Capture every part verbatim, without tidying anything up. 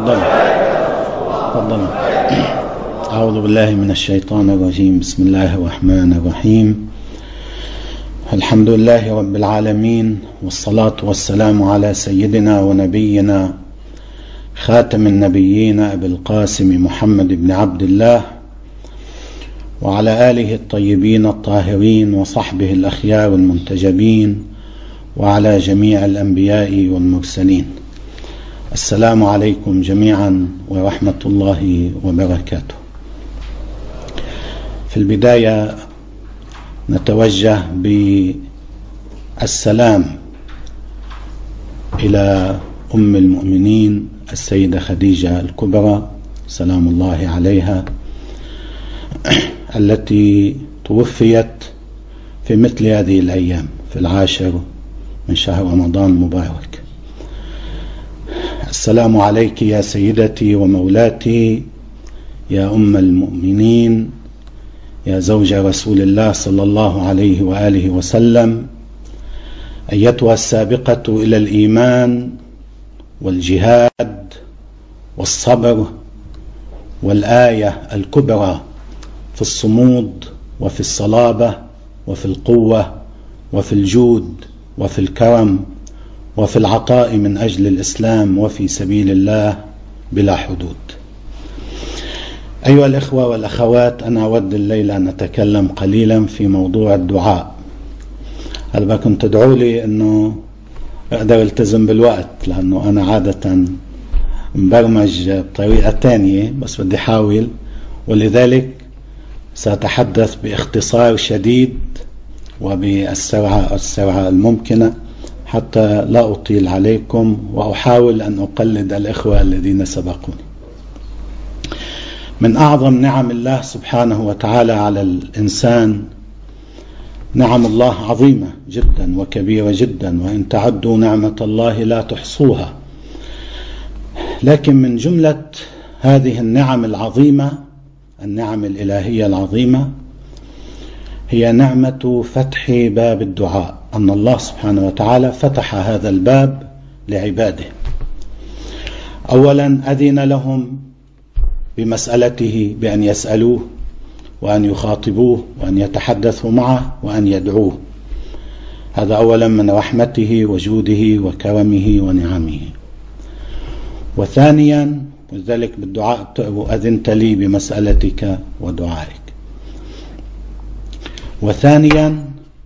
تفضل تفضل. أعوذ بالله من الشيطان الرجيم. بسم الله الرحمن الرحيم. الحمد لله رب العالمين، والصلاة والسلام على سيدنا ونبينا خاتم النبيين أبي القاسم محمد بن عبد الله، وعلى آله الطيبين الطاهرين، وصحبه الأخيار المنتجبين، وعلى جميع الأنبياء والمرسلين. السلام عليكم جميعا ورحمة الله وبركاته. في البداية نتوجه بالسلام إلى أم المؤمنين السيدة خديجة الكبرى سلام الله عليها، التي توفيت في مثل هذه الأيام في العاشر من شهر رمضان المبارك. السلام عليك يا سيدتي ومولاتي يا أم المؤمنين، يا زوج رسول الله صلى الله عليه وآله وسلم، أيتها السابقة إلى الإيمان والجهاد والصبر والآية الكبرى في الصمود وفي الصلابة وفي القوة وفي الجود وفي الكرم وفي العطاء من أجل الإسلام وفي سبيل الله بلا حدود. أيها الإخوة والأخوات، أنا أود الليلة أن نتكلم قليلا في موضوع الدعاء. هل كنت تدعوا لي أنه أقدر التزم بالوقت، لأنه أنا عادة مبرمج بطريقة تانية، بس بدي حاول، ولذلك سأتحدث باختصار شديد وبالسرعة السرعة الممكنة حتى لا أطيل عليكم، وأحاول أن أقلد الإخوة الذين سبقوني. من أعظم نعم الله سبحانه وتعالى على الإنسان نعم الله عظيمة جدا وكبيرة جدا، وإن تعدوا نعمة الله لا تحصوها. لكن من جملة هذه النعم العظيمة، النعم الإلهية العظيمة، هي نعمة فتح باب الدعاء، أن الله سبحانه وتعالى فتح هذا الباب لعباده. أولا أذن لهم بمسألته بأن يسألوه وأن يخاطبوه وأن يتحدثوا معه وأن يدعوه. هذا أولا من رحمته وجوده وكرمه ونعمه. وثانيا، وذلك بالدعاء أذنت لي بمسألتك ودعائك. وثانيا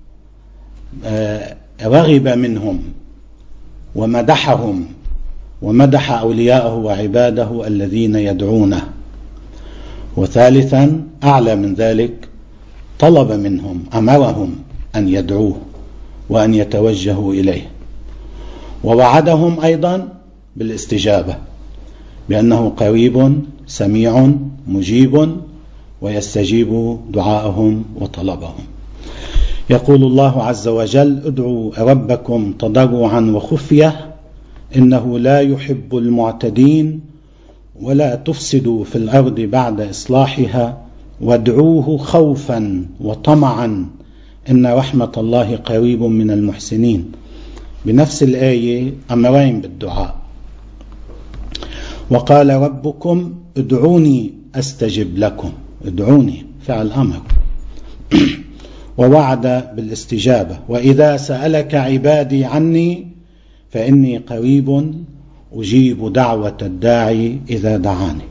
رغب منهم ومدحهم ومدح أولياءه وعباده الذين يدعونه. وثالثا أعلى من ذلك، طلب منهم، أمرهم أن يدعوه وأن يتوجهوا إليه، ووعدهم أيضا بالاستجابة، بأنه قريب سميع مجيب ويستجيب دعاءهم وطلبهم. يقول الله عز وجل: ادعوا ربكم تضرعا وخفية إنه لا يحب المعتدين ولا تفسدوا في الأرض بعد إصلاحها وادعوه خوفا وطمعا إن رحمة الله قريب من المحسنين. بنفس الآية أمرين بالدعاء. وقال ربكم ادعوني أستجب لكم، ادعوني فعل أمر. ووعد بالاستجابة: وإذا سألك عبادي عني فإني قريب أجيب دعوة الداعي إذا دعاني.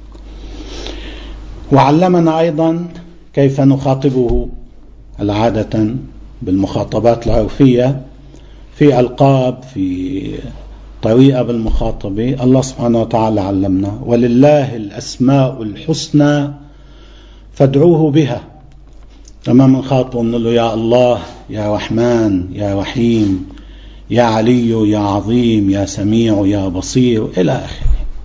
وعلمنا أيضا كيف نخاطبه، العادة بالمخاطبات العرفية، في ألقاب، في طريقة بالمخاطبة. الله سبحانه وتعالى علمنا: ولله الأسماء الحسنى فادعوه بها. لما منخاطبه نقول له يا الله، يا رحمن، يا رحيم، يا علي، يا عظيم، يا سميع، يا بصير، إلى آخره.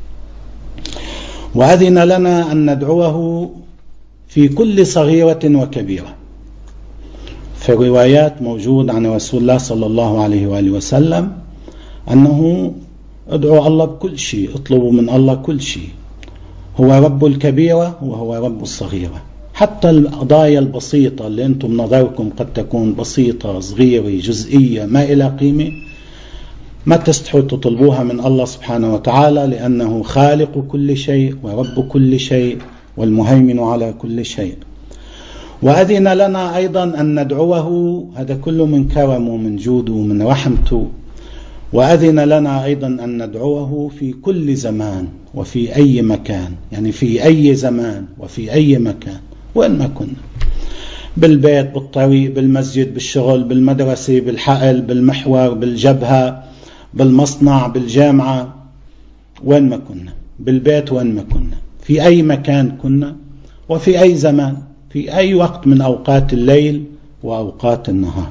وأذن لنا أن ندعوه في كل صغيرة وكبيرة. في الروايات موجود عن رسول الله صلى الله عليه وآله وسلم أنه ادعوا الله بكل شيء، اطلبوا من الله كل شيء. هو رب الكبيرة وهو رب الصغيرة. حتى القضايا البسيطة اللي أنتم نظركم قد تكون بسيطة صغيرة جزئية ما إلى قيمة، ما تستحوا تطلبوها من الله سبحانه وتعالى، لأنه خالق كل شيء ورب كل شيء والمهيمن على كل شيء. وأذن لنا أيضا أن ندعوه، هذا كله من كرمه ومن جوده ومن رحمته. وأذن لنا أيضا أن ندعوه في كل زمان وفي أي مكان، يعني في أي زمان وفي أي مكان وين ما كنا، بالبيت، بالطريق، بالمسجد، بالشغل، بالمدرسة، بالحقل، بالمحور، بالجبهة، بالمصنع، بالجامعة، وين ما كنا، بالبيت وين ما كنا، في أي مكان كنا وفي أي زمان، في أي وقت من أوقات الليل وأوقات النهار،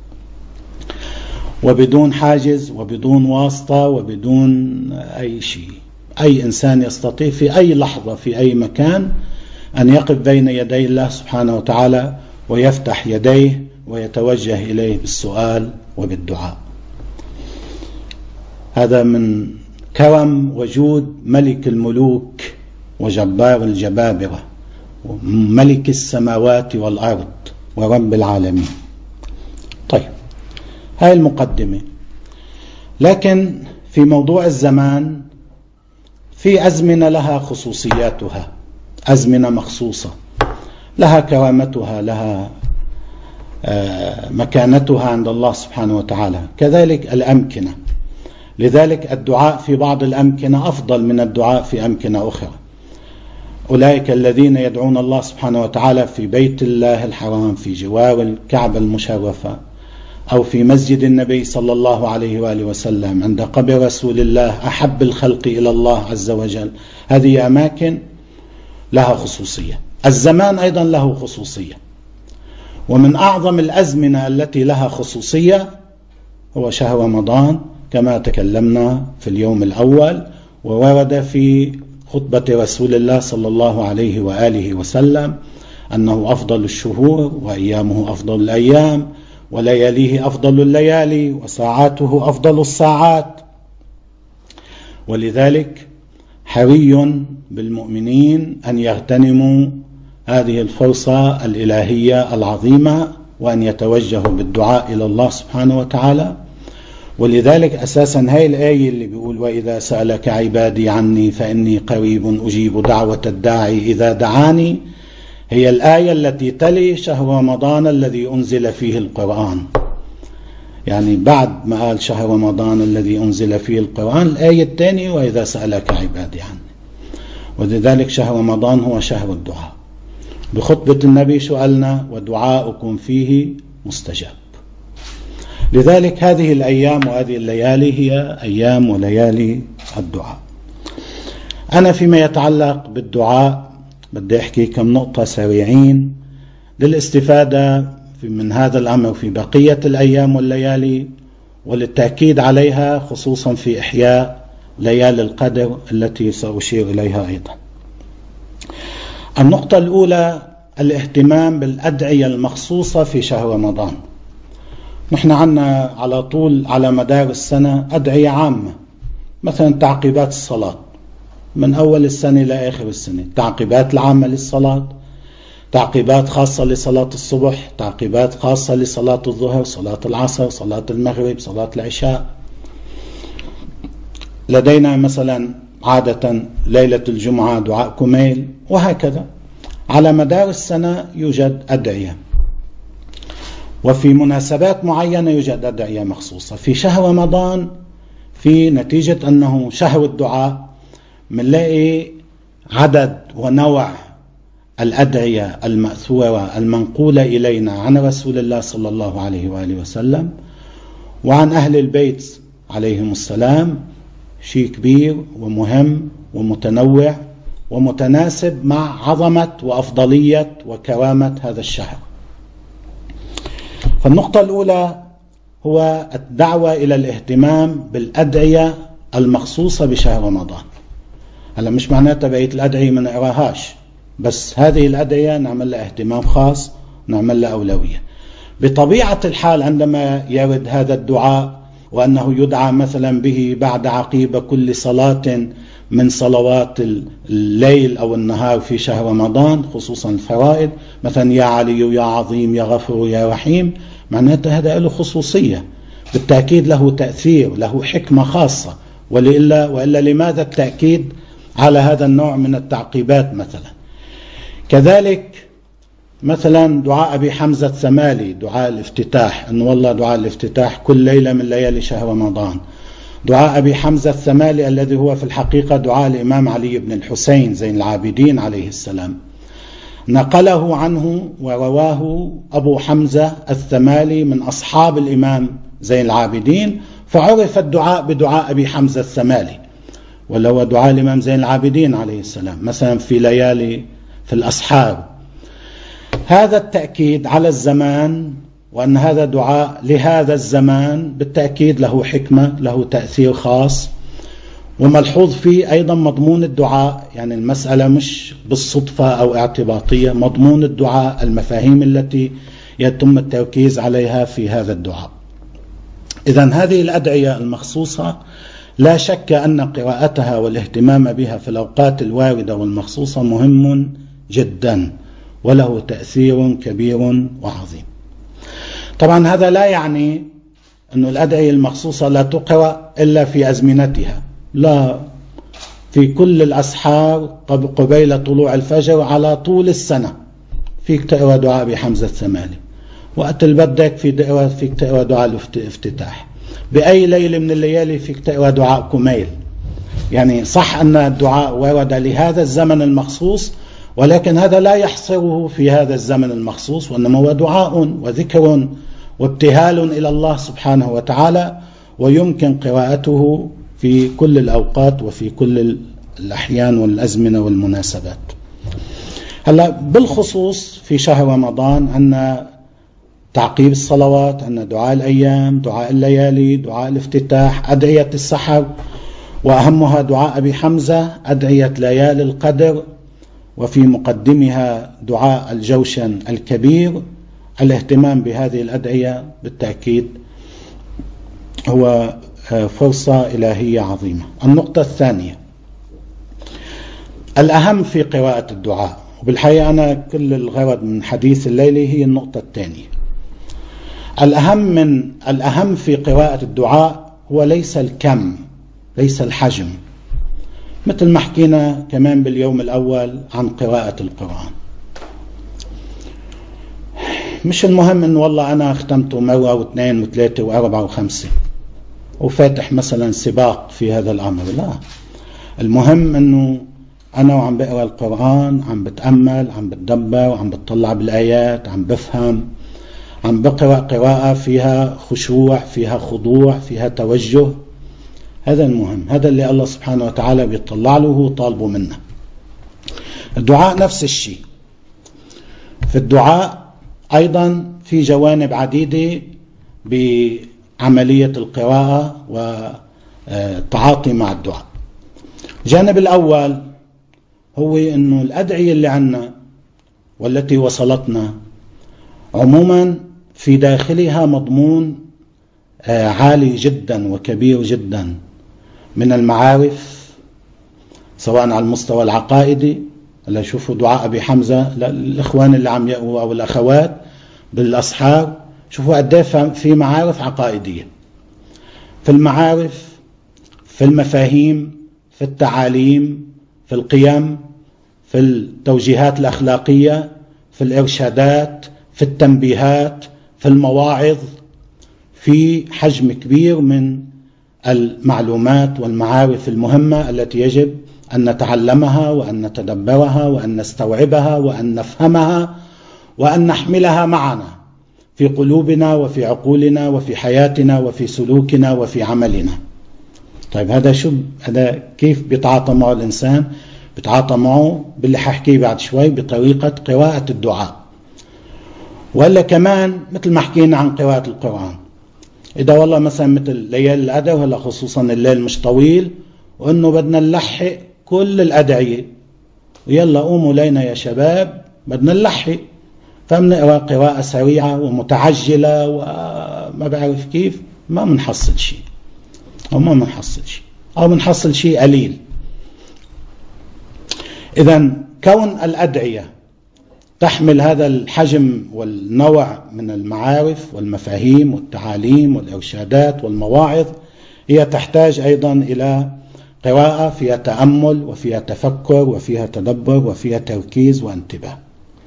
وبدون حاجز وبدون واسطة وبدون أي شيء. أي إنسان يستطيع في أي لحظة في أي مكان أن يقف بين يدي الله سبحانه وتعالى ويفتح يديه ويتوجه إليه بالسؤال وبالدعاء. هذا من كرم وجود ملك الملوك وجبار الجبابرة وملك السماوات والأرض ورب العالمين. طيب، هاي المقدمة. لكن في موضوع الزمان في أزمنة لها خصوصياتها، أزمنة مخصوصة لها كرامتها، لها مكانتها عند الله سبحانه وتعالى. كذلك الأمكنة، لذلك الدعاء في بعض الأمكنة أفضل من الدعاء في أمكنة أخرى. أولئك الذين يدعون الله سبحانه وتعالى في بيت الله الحرام، في جوار الكعبة المشرفة، أو في مسجد النبي صلى الله عليه وآله وسلم، عند قبر رسول الله أحب الخلق إلى الله عز وجل. هذه أماكن لها خصوصية. الزمان أيضا له خصوصية، ومن أعظم الأزمنة التي لها خصوصية هو شهر رمضان، كما تكلمنا في اليوم الأول، وورد في خطبة رسول الله صلى الله عليه وآله وسلم أنه أفضل الشهور وأيامه أفضل الأيام ولياليه أفضل الليالي وساعاته أفضل الساعات. ولذلك حري بالمؤمنين أن يغتنموا هذه الفرصة الإلهية العظيمة وأن يتوجهوا بالدعاء إلى الله سبحانه وتعالى. ولذلك أساسا هاي الآية اللي بيقول وإذا سألك عبادي عني فإني قريب أجيب دعوة الداعي إذا دعاني، هي الآية التي تلي شهر رمضان الذي أنزل فيه القرآن. يعني بعد ما قال شهر رمضان الذي أنزل فيه القرآن، الآية الثانية وإذا سألك عبادي عني. ولذلك شهر رمضان هو شهر الدعاء. بخطبة النبي شو قالنا؟ ودعاؤكم فيه مستجاب. لذلك هذه الأيام وهذه الليالي هي أيام وليالي الدعاء. أنا فيما يتعلق بالدعاء بدي أحكي كم نقطة سريعين للاستفادة من هذا الأمر في بقية الأيام والليالي، وللتأكيد عليها خصوصا في إحياء ليالي القدر التي سأشير إليها أيضا. النقطة الأولى الاهتمام بالأدعية المخصوصة في شهر رمضان. نحن عنا على طول على مدار السنة أدعية عامة، مثلا تعقيبات الصلاة من أول السنة إلى آخر السنة، تعقيبات العامة للصلاة، تعقيبات خاصة لصلاة الصبح، تعقيبات خاصة لصلاة الظهر، صلاة العصر، صلاة المغرب، صلاة العشاء. لدينا مثلا عادة ليلة الجمعة دعاء كميل، وهكذا على مدار السنة يوجد أدعية، وفي مناسبات معينة يوجد أدعية مخصوصة. في شهر رمضان في نتيجة أنه شهر الدعاء منلاقي عدد ونوع الأدعية المأثورة المنقولة إلينا عن رسول الله صلى الله عليه وآله وسلم وعن أهل البيت عليهم السلام شيء كبير ومهم ومتنوع ومتناسب مع عظمة وأفضلية وكرامة هذا الشهر. فالنقطة الأولى هو الدعوة إلى الاهتمام بالأدعية المخصوصة بشهر رمضان. هلا مش معناتها بقية الأدعية ما نقراهاش، بس هذه الأدعية نعمل لها اهتمام خاص، نعمل لها أولوية. بطبيعة الحال عندما يرد هذا الدعاء وأنه يدعى مثلا به بعد عقيب كل صلاة من صلوات الليل أو النهار في شهر رمضان، خصوصا الفرائض، مثلا يا علي يا عظيم يا غفور يا رحيم، معناته هذا له خصوصية، بالتأكيد له تأثير، له حكمة خاصة، وإلا, وإلا لماذا التأكيد على هذا النوع من التعقيبات مثلا؟ كذلك مثلا دعاء أبي حمزة الثمالي، دعاء الافتتاح، أن والله دعاء الافتتاح كل ليلة من ليالي شهر رمضان. دعاء أبي حمزة الثمالي الذي هو في الحقيقة دعاء الإمام علي بن الحسين زين العابدين عليه السلام، نقله عنه ورواه أبو حمزة الثمالي من أصحاب الإمام زين العابدين، فعرف الدعاء بدعاء أبي حمزة الثمالي، ولا هو دعاء الإمام زين العابدين عليه السلام مثلا في ليالي في الأسحار. هذا التأكيد على الزمان، وأن هذا دعاء لهذا الزمان بالتأكيد له حكمة، له تأثير خاص. وملحوظ فيه أيضا مضمون الدعاء، يعني المسألة مش بالصدفة أو اعتباطية، مضمون الدعاء، المفاهيم التي يتم التركيز عليها في هذا الدعاء. إذن هذه الأدعية المخصوصة لا شك أن قراءتها والاهتمام بها في الأوقات الواردة والمخصوصة مهم جدا، وله تأثير كبير وعظيم. طبعا هذا لا يعني أن الأدعية المخصوصة لا تقرأ إلا في أزمنتها، لا، في كل الأسحار قبيل طلوع الفجر على طول السنة فيك تقرأ دعاء أبي حمزة الثمالي، وقت البدك في فيك تقرأ دعاء الافتتاح، بأي ليلة من الليالي فيك تقرأ دعاء كميل. يعني صح أن الدعاء ورد لهذا الزمن المخصوص، ولكن هذا لا يحصره في هذا الزمن المخصوص، وإنما هو دعاء وذكر وابتهال إلى الله سبحانه وتعالى، ويمكن قراءته في كل الأوقات وفي كل الأحيان والأزمنة والمناسبات. هلا بالخصوص في شهر رمضان عندنا تعقيب الصلوات، عندنا دعاء الأيام، دعاء الليالي، دعاء الافتتاح، أدعية السحر، وأهمها دعاء أبي حمزة، أدعية ليالي القدر، وفي مقدمها دعاء الجوشن الكبير. الاهتمام بهذه الأدعية بالتأكيد هو فرصة إلهية عظيمة. النقطة الثانية الأهم في قراءة الدعاء، وبالحقيقة أنا كل الغرض من حديث الليلة هي النقطة الثانية. الأهم من الأهم في قراءة الدعاء هو ليس الكم، ليس الحجم، مثل ما حكينا كمان باليوم الأول عن قراءة القرآن. مش المهم أنه والله أنا ختمته مرة واثنين وثلاثة وأربعة وخمسة وفاتح مثلا سباق في هذا الأمر، لا، المهم أنه أنا وعم بقرأ القرآن عم بتأمل، عم بتدبر، عم بتطلع بالآيات، عم بفهم، عم بقرأ قراءة فيها خشوع، فيها خضوع، فيها توجه. هذا المهم، هذا اللي الله سبحانه وتعالى بيطلع له وطالبه منا. الدعاء نفس الشيء. في الدعاء أيضا في جوانب عديدة بعملية القراءة والتعاطي مع الدعاء. الجانب الأول هو أنه الأدعية اللي عنا والتي وصلتنا عموما في داخلها مضمون عالي جدا وكبير جدا من المعارف، سواء على المستوى العقائدي. اللي يشوفوا دعاء أبي حمزة الإخوان اللي عم يقروا أو الأخوات بالأسحار، شوفوا قد ايه في معارف عقائدية، في المعارف، في المفاهيم، في التعاليم، في القيم، في التوجيهات الأخلاقية، في الإرشادات، في التنبيهات، في المواعظ، في حجم كبير من المعلومات والمعارف المهمة التي يجب أن نتعلمها وأن نتدبرها وأن نستوعبها وأن نفهمها وأن نحملها معنا في قلوبنا وفي عقولنا وفي حياتنا وفي سلوكنا وفي عملنا. طيب هذا شو هذا كيف بيتعاطى معه الإنسان؟ بيتعاطى معه باللي ححكيه بعد شوي بطريقة قراءة الدعاء. ولا كمان مثل ما حكينا عن قراءة القرآن، إذا والله مثلا مثل ليالي القدر، هلا خصوصا الليل مش طويل، وإنه بدنا نلحق كل الأدعية، ويلا قوموا لينا يا شباب بدنا نلحق، فبنقرأ قراءة سريعة ومتعجلة وما بعرف كيف، ما منحصل شيء أو ما منحصل شيء أو منحصل شيء قليل. إذن كون الأدعية تحمل هذا الحجم والنوع من المعارف والمفاهيم والتعاليم والإرشادات والمواعظ هي تحتاج أيضا إلى قراءة فيها تأمل وفيها تفكر وفيها تدبر وفيها تركيز وانتباه.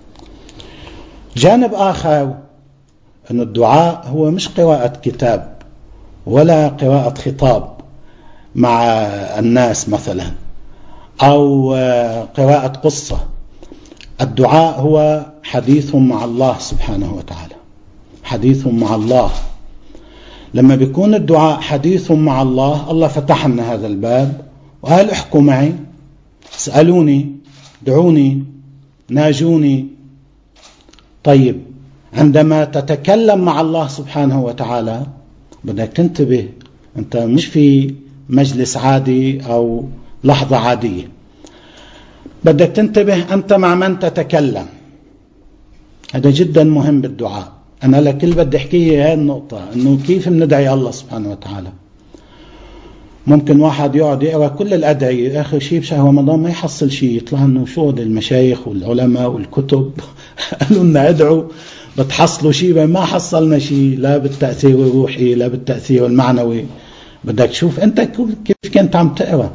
جانب آخر أن الدعاء هو مش قراءة كتاب ولا قراءة خطاب مع الناس مثلا أو قراءة قصة. الدعاء هو حديث مع الله سبحانه وتعالى، حديث مع الله. لما بيكون الدعاء حديث مع الله، الله فتح لنا هذا الباب وقال احكوا معي، اسألوني، دعوني، ناجوني. طيب عندما تتكلم مع الله سبحانه وتعالى بدك تنتبه، أنت مش في مجلس عادي أو لحظة عادية، بدك تنتبه أنت مع من تتكلم. هذا جدا مهم بالدعاء. أنا لكل بدي أحكيه هذه النقطة، أنه كيف بندعي الله سبحانه وتعالى. ممكن واحد يقعد يقرأ كل الأدعية، آخر شيء بشهر رمضان ما يحصل شيء، يطلع أنه شو المشايخ والعلماء والكتب قالوا لنا ادعوا بتحصلوا شيء، ما حصلنا شيء، لا بالتأثير الروحي لا بالتأثير المعنوي. بدك تشوف أنت كيف كنت عم تقرأ.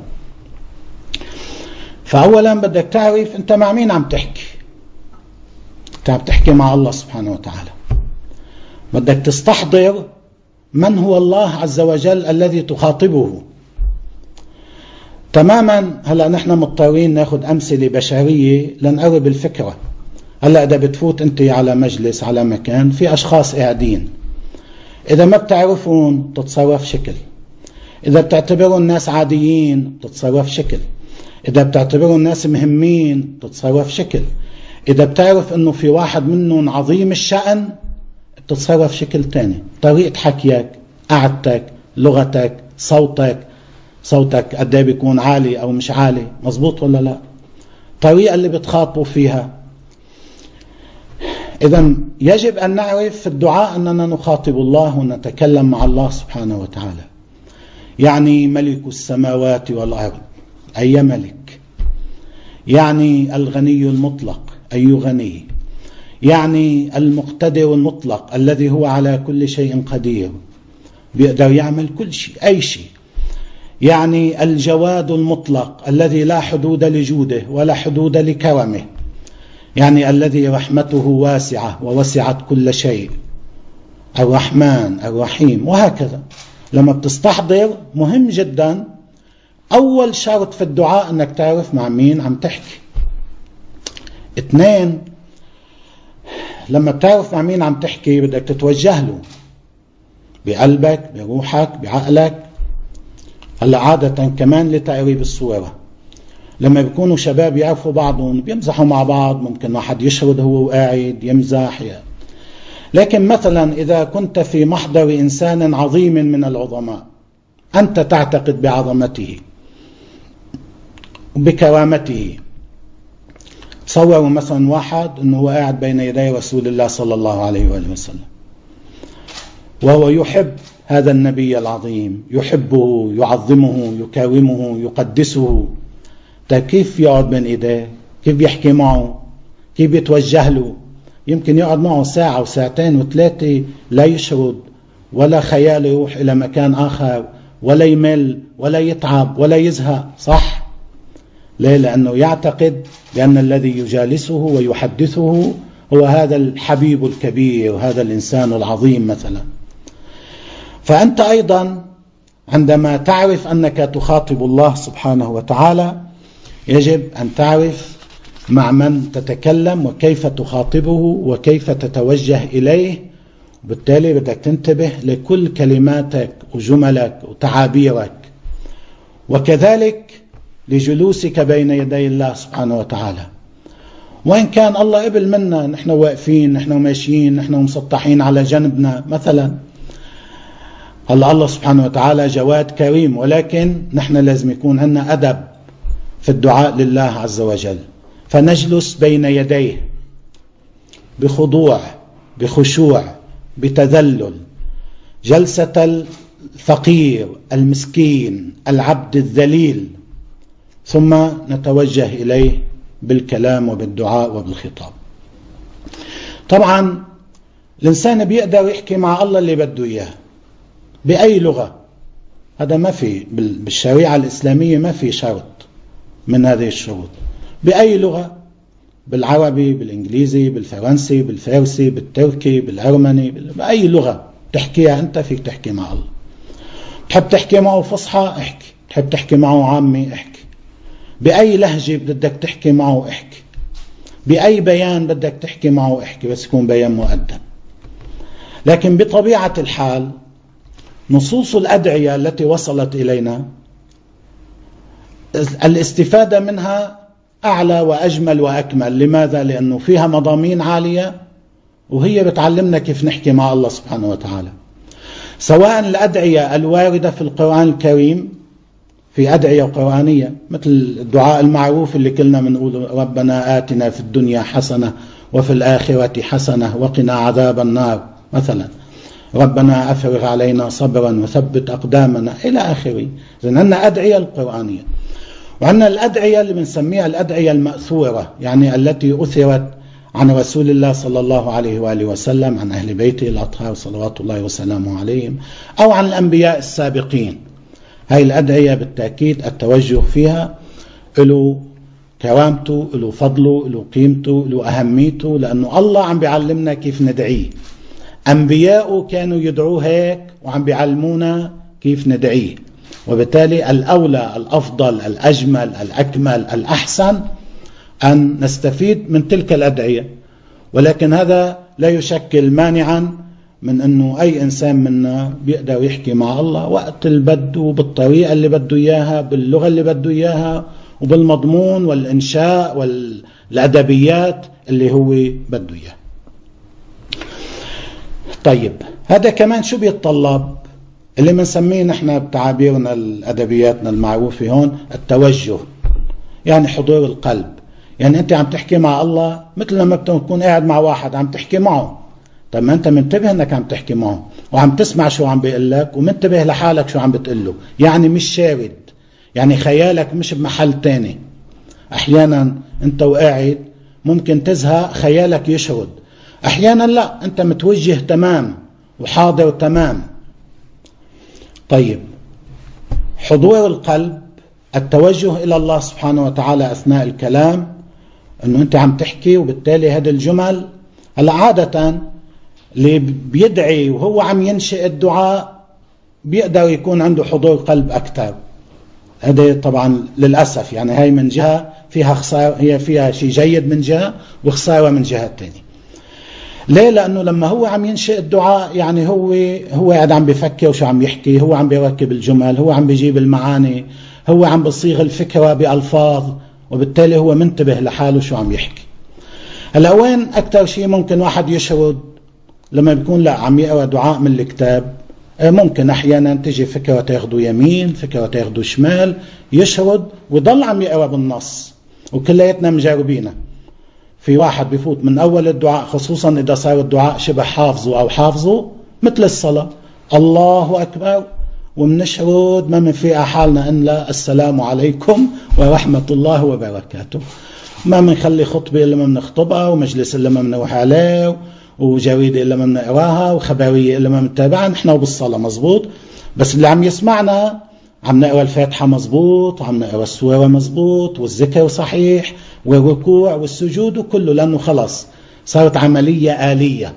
فأولا بدك تعرف أنت مع مين عم تحكي. أنت عم تحكي مع الله سبحانه وتعالى. بدك تستحضر من هو الله عز وجل الذي تخاطبه تماما. هلأ نحن مضطرين ناخذ أمثلة بشرية لنقرب الفكرة. هلأ إذا بتفوت أنت على مجلس على مكان في أشخاص قاعدين، إذا ما بتعرفون تتصرف شكل، إذا بتعتبروا الناس عاديين تتصرف شكل، إذا بتعتبروا الناس مهمين تتصرف شكل، إذا بتعرف أنه في واحد منهم عظيم الشأن تتصرف شكل تاني. طريقة حكيك، قعدتك، لغتك، صوتك، صوتك قد ايه بيكون عالي أو مش عالي، مزبوط ولا لا، طريقة اللي بتخاطبوا فيها. إذا يجب أن نعرف في الدعاء أننا نخاطب الله ونتكلم مع الله سبحانه وتعالى. يعني ملك السماوات والأرض، أي ملك، يعني الغني المطلق، أي غني، يعني المقتدر المطلق الذي هو على كل شيء قدير، بيقدر يعمل كل شيء أي شيء، يعني الجواد المطلق الذي لا حدود لجوده ولا حدود لكرمه، يعني الذي رحمته واسعة ووسعت كل شيء، الرحمن الرحيم، وهكذا. لما بتستحضر مهم جدا أول شرط في الدعاء أنك تعرف مع مين عم تحكي. اثنين، لما بتعرف مع مين عم تحكي بدك تتوجه له بقلبك بروحك بعقلك. هلا عادة كمان لتقريب الصورة، لما بيكونوا شباب يعرفوا بعضهم بيمزحوا مع بعض، ممكن واحد يشرد هو قاعد يمزح يعني. لكن مثلا إذا كنت في محضر إنسان عظيم من العظماء أنت تعتقد بعظمته وبكرامته، تصوروا مثلا واحد أنه هو قاعد بين يدي رسول الله صلى الله عليه وآله وسلم وهو يحب هذا النبي العظيم، يحبه يعظمه يكرمه يقدسه. كيف يقعد بين إيديه؟ كيف يحكي معه؟ كيف يتوجه له؟ يمكن يقعد معه ساعة وساعتين وثلاثة لا يشرد ولا خيال يروح إلى مكان آخر ولا يمل ولا يتعب ولا يزهق، صح؟ ليه؟ لأنه يعتقد بأن الذي يجالسه ويحدثه هو هذا الحبيب الكبير، هذا الإنسان العظيم مثلا. فأنت أيضا عندما تعرف أنك تخاطب الله سبحانه وتعالى يجب أن تعرف مع من تتكلم وكيف تخاطبه وكيف تتوجه إليه، وبالتالي بدك تنتبه لكل كلماتك وجملك وتعابيرك، وكذلك لجلوسك بين يدي الله سبحانه وتعالى. وإن كان الله قبل منا، نحن واقفين، نحن ماشيين، نحن مسطحين على جنبنا مثلا، هلا الله سبحانه وتعالى جواد كريم، ولكن نحن لازم يكون عندنا أدب في الدعاء لله عز وجل، فنجلس بين يديه بخضوع بخشوع بتذلل، جلسة الفقير المسكين العبد الذليل، ثم نتوجه إليه بالكلام وبالدعاء وبالخطاب. طبعا الإنسان بيقدر يحكي مع الله اللي بده إياه بأي لغة، هذا ما في بالشريعة الإسلامية، ما في شرط من هذه الشروط. بأي لغة، بالعربي، بالإنجليزي، بالفرنسي، بالفارسي، بالتركي، بالأرمني، بأي لغة تحكيها أنت فيك تحكي مع الله. تحب تحكي معه فصحى احكي، تحب تحكي معه عامي احكي، بأي لهجة بدك تحكي معه احكي، بأي بيان بدك تحكي معه احكي، بس يكون بيان مؤدب. لكن بطبيعة الحال نصوص الأدعية التي وصلت إلينا الاستفادة منها أعلى وأجمل وأكمل. لماذا؟ لأنه فيها مضامين عالية، وهي بتعلمنا كيف نحكي مع الله سبحانه وتعالى. سواء الأدعية الواردة في القرآن الكريم، في أدعية قرآنية مثل الدعاء المعروف اللي كلنا بنقول ربنا آتنا في الدنيا حسنة وفي الآخرة حسنة وقنا عذاب النار مثلا، ربنا أفرغ علينا صبرا وثبت أقدامنا إلى آخره. إذن عندنا أدعية القرآنية، وعندنا الأدعية اللي بنسميها الأدعية المأثورة، يعني التي أثرت عن رسول الله صلى الله عليه وآله وسلم، عن أهل بيته الأطهار صلوات الله وسلامه عليهم، أو عن الأنبياء السابقين. هاي الأدعية بالتأكيد التوجه فيها له كرامته، له فضله، له قيمته، له أهميته، لأنه الله عم بيعلمنا كيف ندعيه. أنبياءه كانوا يدعوه هيك وعم بيعلمونا كيف ندعيه، وبالتالي الأولى الأفضل الأجمل الأكمل الأحسن أن نستفيد من تلك الأدعية. ولكن هذا لا يشكل مانعا من أنه أي إنسان منا بيقدر يحكي مع الله وقت اللي بده، بالطريقة اللي بده إياها، باللغة اللي بده إياها، وبالمضمون والإنشاء والأدبيات اللي هو بده إياها. طيب هذا كمان شو بيتطلب؟ اللي بنسميه نحن بتعابيرنا الأدبياتنا المعروفة هون التوجه، يعني حضور القلب. يعني أنت عم تحكي مع الله مثل لما بتكون قاعد مع واحد عم تحكي معه، طب ما أنت منتبه أنك عم تحكي معه وعم تسمع شو عم بيقول لك ومنتبه لحالك شو عم بتقله، يعني مش شارد، يعني خيالك مش بمحل تاني. أحيانا أنت وقاعد ممكن تزهق خيالك يشرد، أحيانا لا، أنت متوجه تمام وحاضر تمام. طيب حضور القلب، التوجه إلى الله سبحانه وتعالى أثناء الكلام، أنه أنت عم تحكي وبالتالي هذه الجمل. هلا عادة اللي بيدعي وهو عم ينشئ الدعاء بيقدر يكون عنده حضور قلب أكثر. هذا طبعا للأسف، يعني هاي من جهة فيها خسارة، هي فيها شيء جيد من جهة وخسارة من جهة تانية. ليه؟ لأنه لما هو عم ينشئ الدعاء يعني هو هو قاعد عم بيفكر وشو عم يحكي، هو عم بيركب الجمل، هو عم بيجيب المعاني، هو عم بصيغ الفكرة بألفاظ، وبالتالي هو منتبه لحاله شو عم يحكي. هلا وين أكتر شيء ممكن واحد يشرد؟ لما بيكون لا عم يقرأ دعاء من الكتاب، ممكن أحيانا تجي فكرة تاخده يمين، فكرة تاخده شمال، يشرد ويضل عم يقرأ بالنص، وكلياتنا مجربينه. في واحد بيفوت من أول الدعاء، خصوصا إذا صار الدعاء شبه حافظه أو حافظه مثل الصلاة، الله أكبر، ومنشرد ما من في حالنا إلا السلام عليكم ورحمة الله وبركاته، ما منخلي خطبة إلا ما منخطبها، ومجلس إلا ما منروح عليه، وجريدة إلا ما منقراها، وخبرية إلا ما منتابعها، نحن وبالصلاة مزبوط. بس اللي عم يسمعنا عم نقرأ الفاتحة مزبوط، وعم نقرأ السورة مزبوط، والذكر صحيح، والركوع والسجود وكله، لأنه خلاص صارت عملية آلية.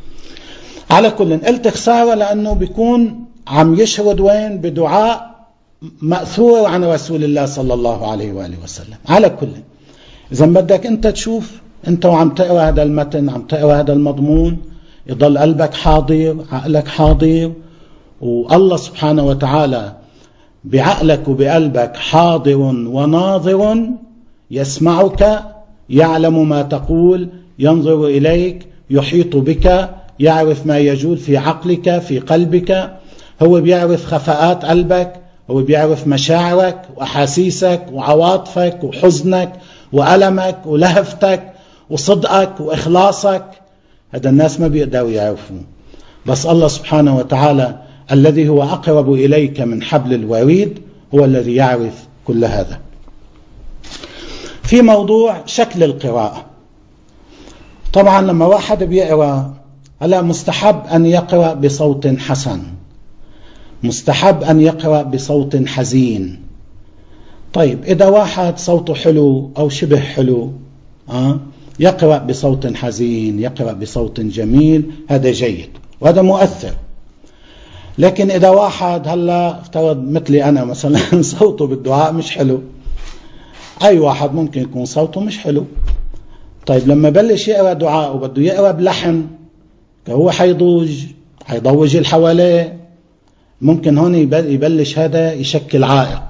على كل قلت خسارة لأنه بيكون عم يشرد وين؟ بدعاء مأثور عن رسول الله صلى الله عليه وآله وسلم. على كل إذا بدك أنت تشوف أنت وعم تقرأ هذا المتن، عم تقرأ هذا المضمون، يضل قلبك حاضر، عقلك حاضر، والله سبحانه وتعالى بعقلك وبقلبك حاضر وناظر، يسمعك، يعلم ما تقول، ينظر إليك، يحيط بك، يعرف ما يجول في عقلك في قلبك، هو بيعرف خفاءات قلبك، هو بيعرف مشاعرك وأحاسيسك وعواطفك وحزنك وألمك ولهفتك وصدقك وإخلاصك. هذا الناس ما بيقدروا يعرفون، بس الله سبحانه وتعالى الذي هو أقرب إليك من حبل الوريد هو الذي يعرف كل هذا. في موضوع شكل القراءة، طبعا لما واحد بيقرأ، هلا مستحب أن يقرأ بصوت حسن، مستحب أن يقرأ بصوت حزين. طيب إذا واحد صوته حلو أو شبه حلو أه؟ يقرأ بصوت حزين، يقرأ بصوت جميل، هذا جيد وهذا مؤثر. لكن إذا واحد هلا افترض مثلي أنا مثلا صوته بالدعاء مش حلو، أي واحد ممكن يكون صوته مش حلو، طيب لما بلش يقرأ دعاء وبده يقرأ بلحن، هو حيضوج حيضوج اللي حواليه، ممكن هون يبلش هذا يشكل عائق.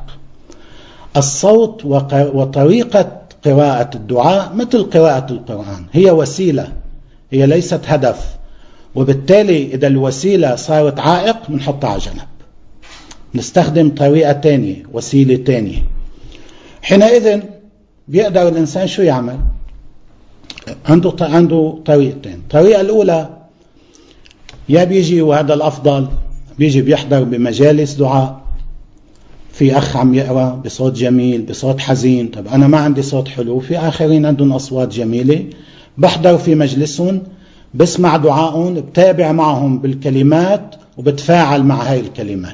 الصوت وطريقة قراءة الدعاء مثل قراءة القرآن، هي وسيلة، هي ليست هدف، وبالتالي إذا الوسيلة صارت عائق بنحطها على جنب، نستخدم طريقة تانية، وسيلة تانية. حينئذ بيقدر الإنسان شو يعمل؟ عنده عنده طريقتين. الطريقة الأولى يا بيجي، وهذا الأفضل، بيجي بيحضر بمجالس دعاء، في أخ عم يقرأ بصوت جميل بصوت حزين، طب أنا ما عندي صوت حلو، في آخرين عندهم أصوات جميلة، بحضر في مجلسهم، بسمع دعاءهم، بتابع معهم بالكلمات وبتفاعل مع هاي الكلمات.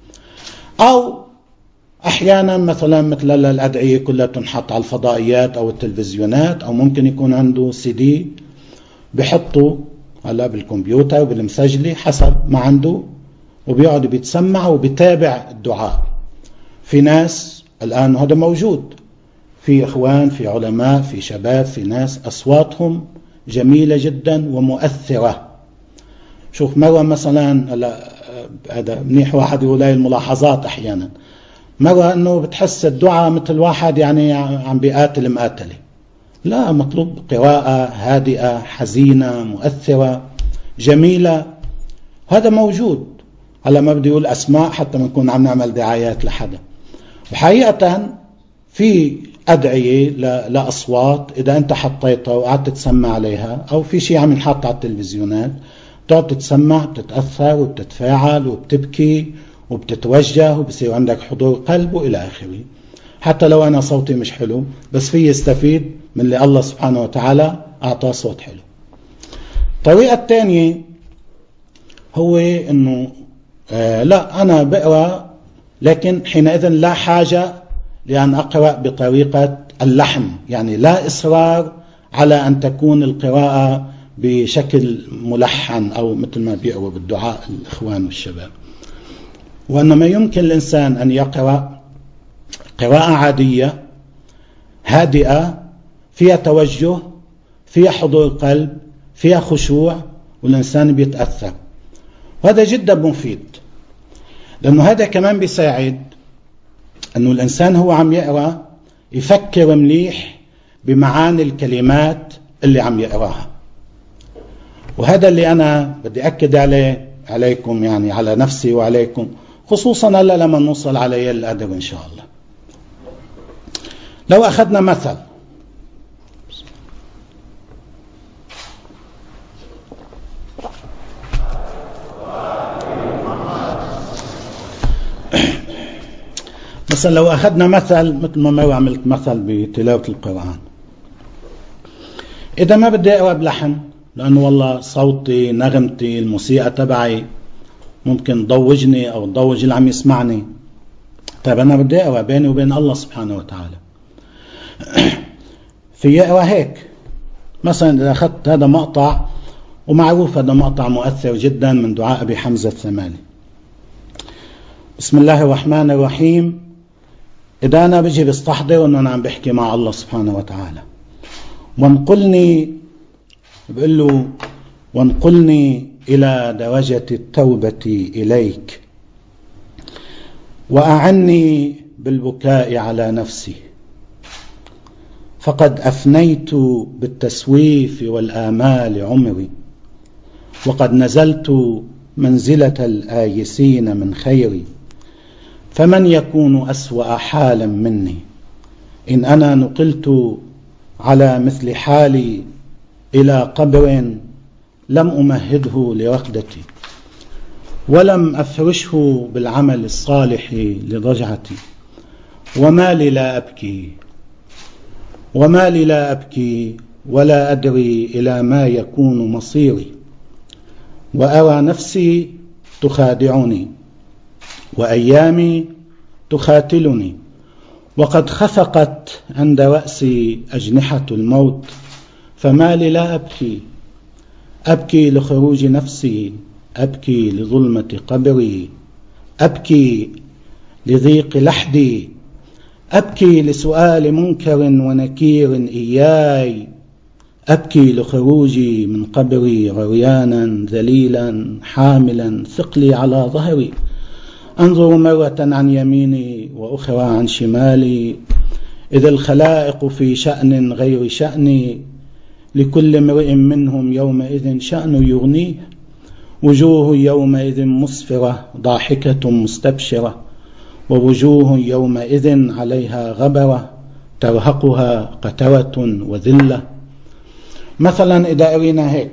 أو أحيانا مثلا مثل الأدعية كلها تنحط على الفضائيات أو التلفزيونات، أو ممكن يكون عنده سي دي بحطه هلا بالكمبيوتر بالمسجلة حسب ما عنده، وبيقعد بيتسمع وبيتابع الدعاء. في ناس الآن هذا موجود، في إخوان، في علماء، في شباب، في ناس أصواتهم جميلة جدا ومؤثرة. شوف مرة مثلا هذا منيح واحد يقول هاي الملاحظات أحيانا، مرة أنه بتحس الدعاء مثل واحد يعني عم بيقاتل مقاتلة، لا، مطلوب قراءة هادئة حزينة مؤثرة جميلة، هذا موجود. هلا ما بدي أقول أسماء حتى ما نكون عم نعمل دعايات لحدا. وحقيقة في أدعية لأصوات إذا أنت حطيتها وقعدت تسمع عليها، أو في شيء عم ينحط على التلفزيونات تقعد تتسمع، بتتأثر وبتتفاعل وبتبكي وبتتوجه وبصير عندك حضور قلب وإلى آخره. حتى لو أنا صوتي مش حلو، بس في يستفيد من اللي الله سبحانه وتعالى أعطاه صوت حلو. الطريقة الثانية هو أنه آه لا، أنا بقرأ لكن حينئذ لا حاجة لأن أقرأ بطريقة اللحن، يعني لا إصرار على أن تكون القراءة بشكل ملحن أو مثل ما بيقرأوا بالدعاء الإخوان والشباب، وإنما يمكن الإنسان أن يقرأ قراءة عادية هادئة فيها توجه، فيها حضور قلب، فيها خشوع، والإنسان بيتأثر. وهذا جدا مفيد، لأنه هذا كمان بيساعد أنه الإنسان هو عم يقرأ يفكر مليح بمعاني الكلمات اللي عم يقرأها. وهذا اللي أنا بدي أكد عليه عليكم، يعني على نفسي وعليكم، خصوصا هلا لما نوصل على القدر إن شاء الله. لو أخذنا مثل، مثلا لو أخذنا مثل مثل ما ما عملت مثل بتلاوة القرآن، إذا ما بدي أقرأ بلحن لأنه والله صوتي نغمتي الموسيقى تبعي ممكن تضوجني أو تضوج اللي عم يسمعني، طيب أنا بدي أقرأ بيني وبين الله سبحانه وتعالى. في أقرأ هيك مثلا، إذا أخذت هذا مقطع ومعروف هذا مقطع مؤثر جدا من دعاء أبي حمزة الثمالي، بسم الله الرحمن الرحيم. إذا أنا بجي بستحضر أنه أنا عم بحكي مع الله سبحانه وتعالى، وانقلني، بقول له وانقلني إلى درجة التوبة إليك، وأعني بالبكاء على نفسي، فقد أفنيت بالتسويف والآمال عمري، وقد نزلت منزلة الآيسين من خيري، فمن يكون أسوأ حالا مني إن أنا نقلت على مثل حالي إلى قبر لم أمهده لرقدتي، ولم أفرشه بالعمل الصالح لضجعتي، وما لي لا أبكي وما لي لا أبكي ولا أدري إلى ما يكون مصيري، وأرى نفسي تخادعني وأيامي تخاتلني، وقد خفقت عند رأسي أجنحة الموت، فما لي لا أبكي. أبكي لخروج نفسي، أبكي لظلمة قبري، أبكي لضيق لحدي، أبكي لسؤال منكر ونكير إياي، أبكي لخروجي من قبري عريانا ذليلا حاملا ثقلي على ظهري، أنظر مرة عن يميني وأخرى عن شمالي، إذا الخلائق في شأن غير شأني، لكل امرئ منهم يومئذ شأن يغنيه، وجوه يومئذ مسفرة ضاحكة مستبشرة، ووجوه يومئذ عليها غبرة ترهقها قترة وذلة. مثلا إذا أرينا هيك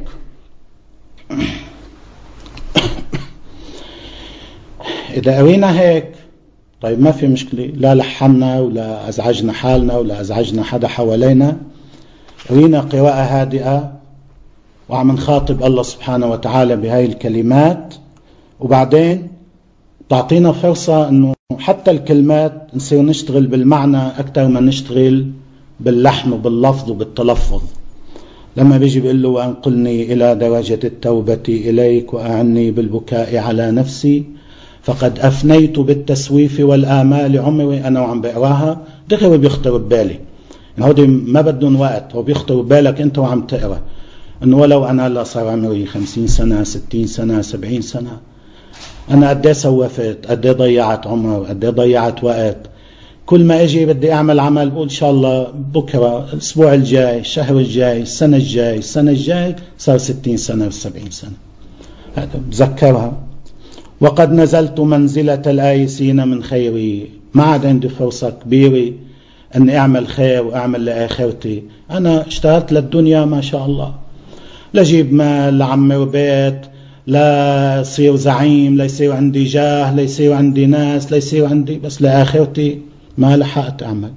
إذا أرينا هيك طيب ما في مشكلة، لا لحنا ولا أزعجنا حالنا ولا أزعجنا حدا حوالينا، أرينا قراءة هادئة وعم نخاطب الله سبحانه وتعالى بهاي الكلمات، وبعدين تعطينا فرصة أنه حتى الكلمات نصير نشتغل بالمعنى أكثر ما نشتغل باللحن وباللفظ وبالتلفظ. لما بيجي بيقول له وأنقلني إلى درجة التوبة إليك وأعني بالبكاء على نفسي فقد أفنيت بالتسويف والآمال عمري، أنا وعم بقراها دغري بيخطر ببالي، يعني هودي ما بدون وقت، هو بيخطر ببالك أنت وعم تقرأ أنه ولو أنا لا صار عمري خمسين سنة ستين سنة سبعين سنة، أنا قد ايه سوفت، قد ايه ضيعت عمر، قد ايه ضيعت وقت، كل ما اجي بدي اعمل عمل بقول ان شاء الله بكره الاسبوع الجاي الشهر الجاي السنه الجاي السنه الجاي صار ستين سنه وسبعين سنه، هذا بذكرها. وقد نزلت منزله الايسين من خيري، ما عاد عندي فرصه كبيره اني اعمل خير واعمل لاخرتي، انا اشتغلت للدنيا ما شاء الله، لجيب مال لعمر بيت، لا يصير زعيم، لا يصير عندي جاه، لا يصير عندي ناس، لا يصير عندي، بس لآخرتي ما لحقت أعمل.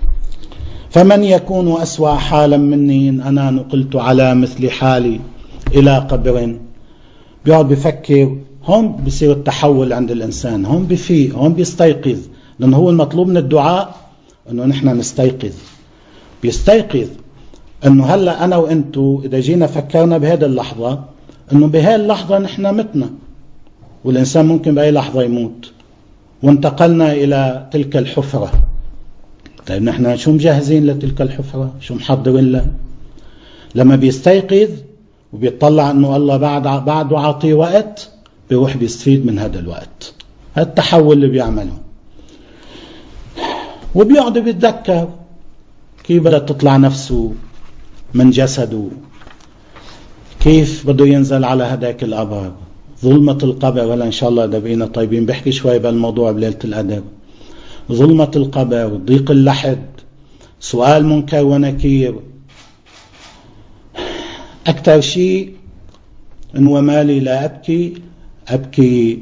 فمن يكون أسوأ حالا مني إن أنا نقلت على مثل حالي إلى قبر. بيقعد بفكر، هون بيصير التحول عند الإنسان، هون بفيق، هون بيستيقظ، لأنه هو المطلوب من الدعاء أنه نحن نستيقظ. بيستيقظ أنه هلأ أنا وإنتو إذا جينا فكرنا بهذه اللحظة أنه بهذه اللحظة نحن متنا، والإنسان ممكن بأي لحظة يموت، وانتقلنا إلى تلك الحفرة. طيب نحن شو مجهزين لتلك الحفرة؟ شو محضرين لها؟ لما بيستيقظ وبيطلع أنه الله بعد بعده عاطيه وقت، بيروح بيستفيد من هذا الوقت، هذا التحول اللي بيعمله. وبيقعد بيتذكر كيف بدأت تطلع نفسه من جسده، كيف بده ينزل على هداك القبر، ظلمة القبر. ولا إن شاء الله ده بقينا طيبين، بحكي شوي بالموضوع بليلة القدر. ظلمة القبر، ضيق اللحد، سؤال منكر ونكير. أكثر شيء إن ومالي لا أبكي، أبكي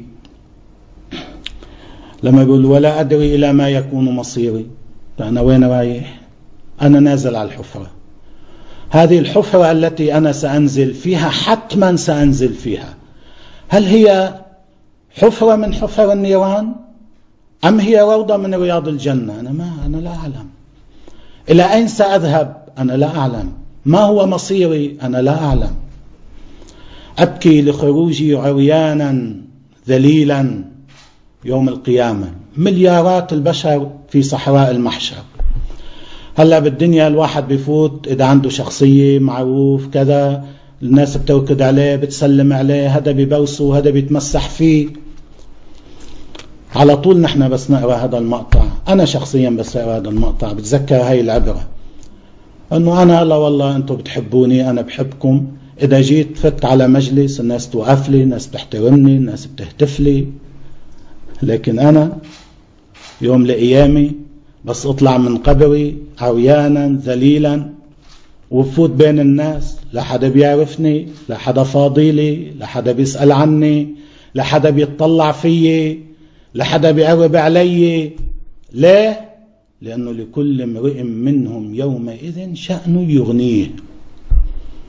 لما بيقول ولا أدري إلى ما يكون مصيري، فأنا وين رايح؟ أنا نازل على الحفرة. هذه الحفرة التي أنا سأنزل فيها، حتما سأنزل فيها، هل هي حفرة من حفر النيران أم هي روضة من رياض الجنة؟ أنا ما أنا لا أعلم. إلى أين سأذهب؟ أنا لا أعلم. ما هو مصيري؟ أنا لا أعلم. أبكي لخروجي عريانا ذليلا يوم القيامة. مليارات البشر في صحراء المحشر. هلأ بالدنيا الواحد بيفوت إذا عنده شخصية معروف كذا، الناس بتوكد عليه، بتسلم عليه، هذا بيبوسه، هذا بيتمسح فيه. على طول نحن بس نقرأ هذا المقطع، أنا شخصيا بس أقرأ هذا المقطع بتذكر هاي العبرة، أنه أنا لا والله أنتم بتحبوني، أنا بحبكم. إذا جيت فت على مجلس الناس توقف لي، الناس بتحترمني، الناس بتهتف لي، لكن أنا يوم لأيامي بس أطلع من قبري عريانا ذليلا وفوت بين الناس، لا حدا بيعرفني، لا حدا فاضيلي، لا حدا بيسأل عني، لا حدا بيطلع فيي، لا حدا بيقرب علي. ليه؟ لأنه لكل امرئ منهم يومئذ شأن يغنيه.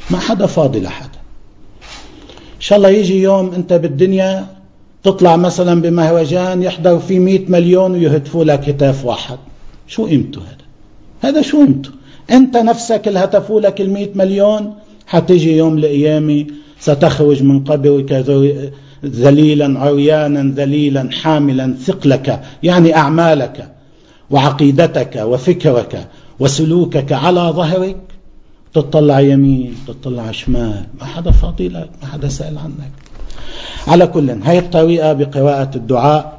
ما حدا فاضي لحدا. إن شاء الله يجي يوم أنت بالدنيا تطلع مثلا بمهرجان يحضر فيه مئة مليون ويهتفوا لك هتاف واحد، شو قيمته هذا؟ هذا شو قيمته؟ أنت نفسك اللي هتفوا لك المئة مليون حتيجي يوم القيامة ستخرج من قبرك ذليلا عريانا ذليلا حاملا ثقلك، يعني أعمالك وعقيدتك وفكرك وسلوكك على ظهرك، تطلع يمين تطلع شمال، ما حدا فاضي لك، ما حدا سأل عنك. على كل، هاي الطريقة بقراءة الدعاء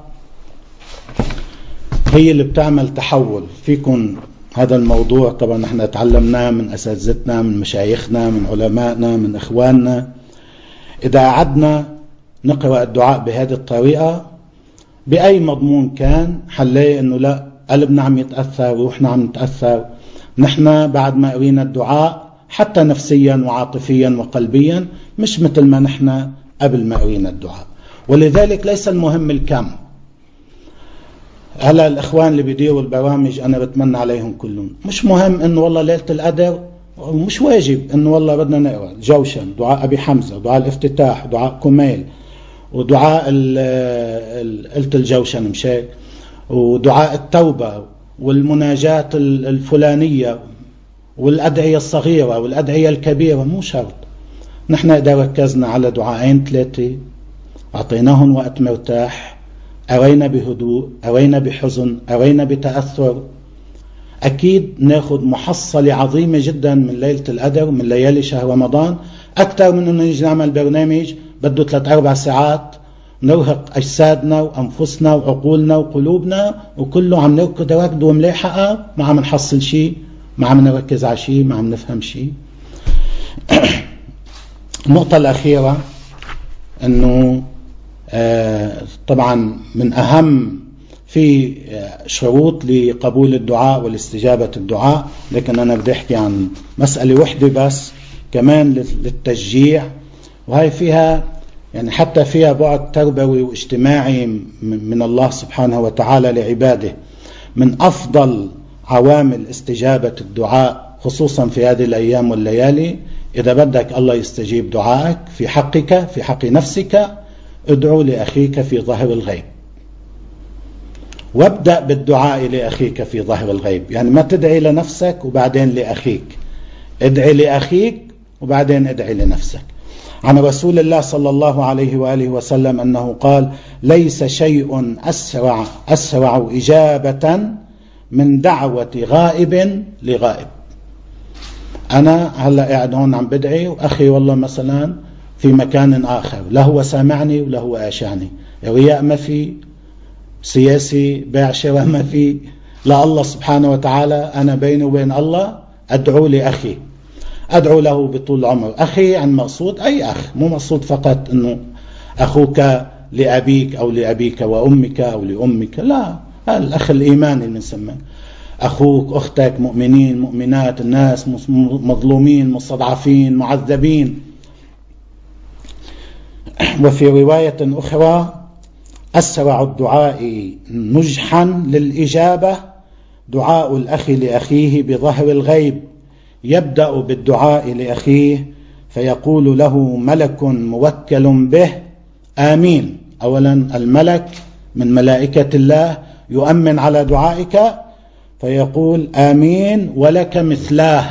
هي اللي بتعمل تحول فيكم. هذا الموضوع طبعا نحن تعلمناه من أساتذتنا، من مشايخنا، من علمائنا، من إخواننا. إذا عدنا نقرأ الدعاء بهذه الطريقة بأي مضمون كان، حنلاقي إنه لا، قلبنا عم يتأثر، روحنا عم يتأثر. نحن بعد ما قرينا الدعاء حتى نفسيا وعاطفيا وقلبيا مش مثل ما نحن قبل ما قرينا الدعاء. ولذلك ليس المهم الكم. هلا الإخوان اللي بيديروا البرامج أنا بتمنى عليهم كلهم، مش مهم إنه والله ليلة القدر، مش واجب إنه والله بدنا نقرأ جوشن، دعاء أبي حمزة، دعاء الافتتاح، دعاء كميل، ودعاء قلت الجوشن مشاك، ودعاء التوبة، والمناجاة الفلانية، والأدعية الصغيرة والأدعية الكبيرة. مو شرط. نحن إذا ركزنا على دعاءين ثلاثة أعطيناهم وقت مرتاح، أرينا بهدوء، أرينا بحزن، أرينا بتأثر، أكيد ناخد محصلة عظيمة جدا من ليلة القدر، من ليالي شهر رمضان، أكثر من أنه نيجي نعمل برنامج بده ثلاث أربع ساعات نرهق أجسادنا وأنفسنا وعقولنا وقلوبنا، وكله عم نركض ركض وملاحقة، ما عم نحصل شيء، ما عم نركز على شيء، ما عم نفهم شيء. النقطة الأخيرة أنه آه طبعا من أهم في شروط لقبول الدعاء والاستجابة الدعاء، لكن أنا بدي أحكي عن مسألة وحدة بس كمان للتشجيع، وهي فيها يعني حتى فيها بعد تربوي واجتماعي من الله سبحانه وتعالى لعباده. من أفضل عوامل استجابة الدعاء خصوصا في هذه الأيام والليالي، إذا بدك الله يستجيب دعائك في حقك، في حق نفسك، ادعو لأخيك في ظهر الغيب. وابدأ بالدعاء لأخيك في ظهر الغيب، يعني ما تدعي لنفسك وبعدين لأخيك، ادعي لأخيك وبعدين ادعي لنفسك. عن رسول الله صلى الله عليه وآله وسلم أنه قال: ليس شيء أسرع, أسرع إجابة من دعوة غائب لغائب. أنا هلأ قاعد هون عم بدعي، وأخي والله مثلا في مكان آخر، لا هو سامعني ولا هو آشعني، رياء ما في، سياسي بيع شراء ما في، لا الله سبحانه وتعالى، أنا بيني وبين الله أدعو لأخي، أدعو له بطول العمر. أخي عن مقصود أي أخ، مو مقصود فقط أنه أخوك لأبيك أو لأبيك وأمك أو لأمك، لا، الأخ الإيماني اللي نسميه أخوك، أختك، مؤمنين، مؤمنات، الناس مظلومين، مستضعفين، معذبين. وفي رواية أخرى: أسرع الدعاء نجحا للإجابة دعاء الأخ لأخيه بظهر الغيب، يبدأ بالدعاء لأخيه فيقول له ملك موكل به: آمين. أولا الملك من ملائكة الله يؤمن على دعائك فيقول آمين ولك مثلاه.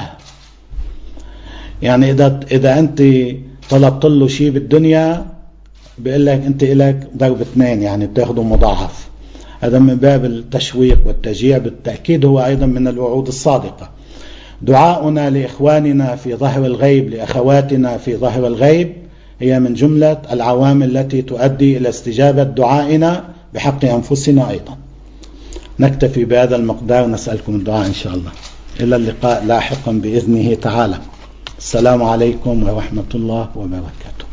يعني إذا, إذا أنت طلبت له شيء بالدنيا بيقول لك أنت إلك ضرب اثنين، يعني بتاخده مضاعف. هذا من باب التشويق والتشجيع، بالتأكيد هو أيضا من الوعود الصادقة. دعاؤنا لإخواننا في ظهر الغيب، لأخواتنا في ظهر الغيب، هي من جملة العوامل التي تؤدي إلى استجابة دعائنا بحق أنفسنا أيضا. نكتفي بهذا المقدار، نسألكم الدعاء إن شاء الله. إلى اللقاء لاحقا بإذنه تعالى. السلام عليكم ورحمة الله وبركاته.